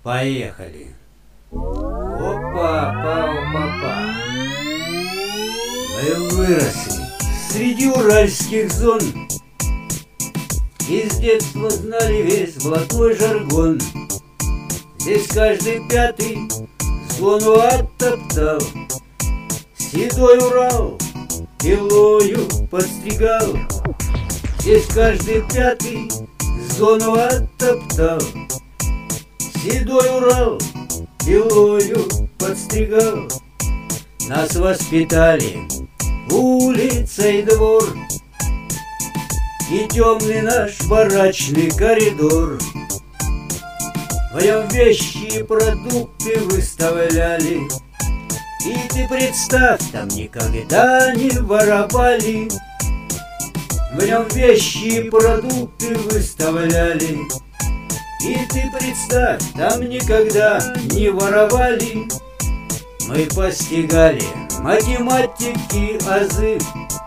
Поехали. Опа-па-опа-па. Мы выросли среди уральских зон. И с детства знали весь блатной жаргон. Здесь каждый пятый зону оттоптал. Седой Урал пилою подстригал. Здесь каждый пятый зону оттоптал. Седой Урал пилою подстригал. Нас воспитали улица и двор, и темный наш барачный коридор. В нем вещи и продукты выставляли, и ты представь, там никогда не воровали. В нем вещи и продукты выставляли, и ты представь, там никогда не воровали. Мы постигали математики азы,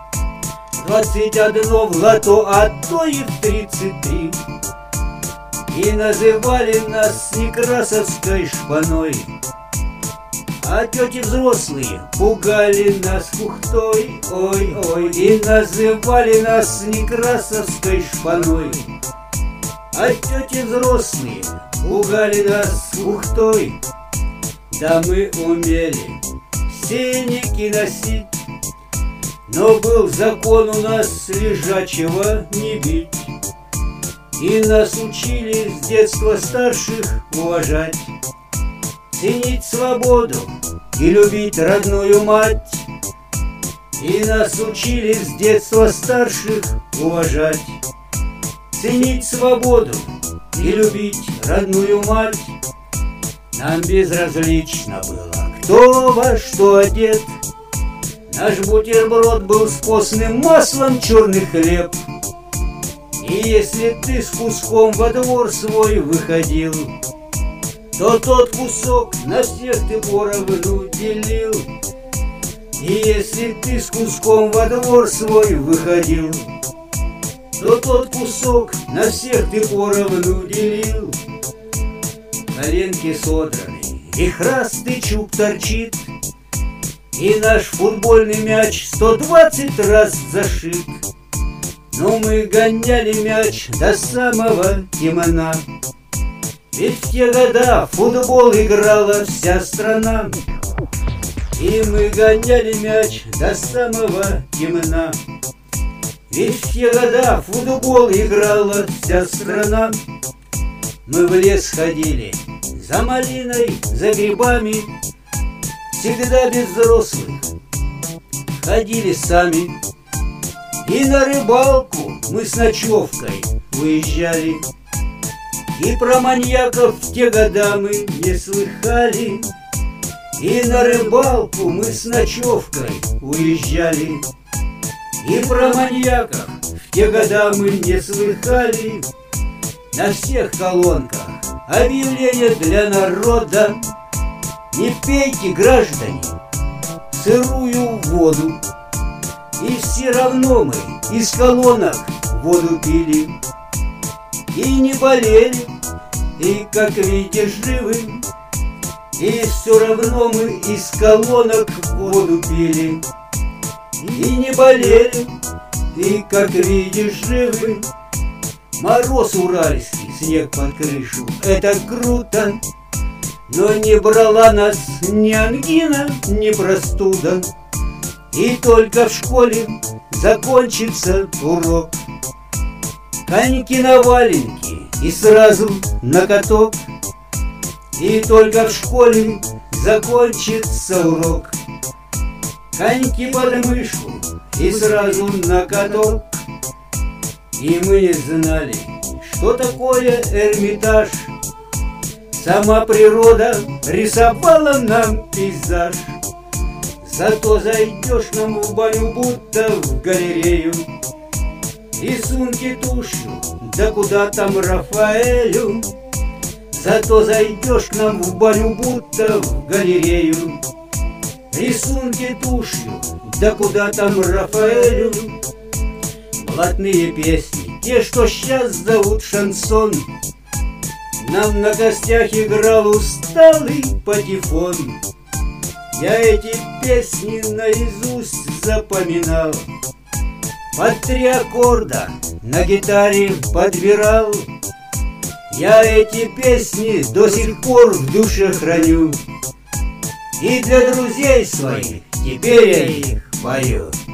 21 в лото, а то и в 33. И называли нас некрасовской шпаной, а тети взрослые пугали нас кухтой. Ой-ой, и называли нас некрасовской шпаной, а тети взрослые пугали нас кухтой. Да мы умели синяки носить, но был закон у нас лежачего не бить. И нас учили с детства старших уважать, ценить свободу и любить родную мать. И нас учили с детства старших уважать, ценить свободу и любить родную мать. Нам безразлично было, кто во что одет. Наш бутерброд был с постным маслом, черный хлеб. И если ты с куском во двор свой выходил, то тот кусок на всех ты поровну делил. И если ты с куском во двор свой выходил, то тот кусок на всех ты поровну делил. Коленки содраны, и храстый чуб торчит, и наш футбольный мяч 120 раз зашит. Но мы гоняли мяч до самого темна, ведь в те года в футбол играла вся страна. И мы гоняли мяч до самого темна, ведь в те года в футбол играла вся страна. Мы в лес ходили за малиной, за грибами, всегда без взрослых, ходили сами. И на рыбалку мы с ночевкой уезжали, и про маньяков в те года мы не слыхали. И на рыбалку мы с ночевкой уезжали, и про маньяков в те года мы не слыхали. На всех колонках объявления для народа: не пейте, граждане, сырую воду. И все равно мы из колонок воду пили, и не болели, и, как видишь, живы. И все равно мы из колонок воду пили, и не болели, и, как видишь, живы. Мороз уральский, снег под крышу — это круто, но не брала нас ни ангина, ни простуда. И только в школе закончится урок, коньки на валенки и сразу на каток. И только в школе закончится урок, коньки под мышку и сразу на каток. И мы не знали, что такое Эрмитаж. Сама природа рисовала нам пейзаж. Зато зайдешь нам в баню, будто в галерею, рисунки тушью, да куда там Рафаэлю. Зато зайдешь к нам в баню, будто в галерею, рисунки тушью, да куда там Рафаэлю. Блатные песни, те, что сейчас зовут шансон, нам на костях играл усталый патефон. Я эти песни наизусть запоминал, под 3 аккорда на гитаре подбирал. Я эти песни до сих пор в душе храню, и для друзей своих теперь я их пою.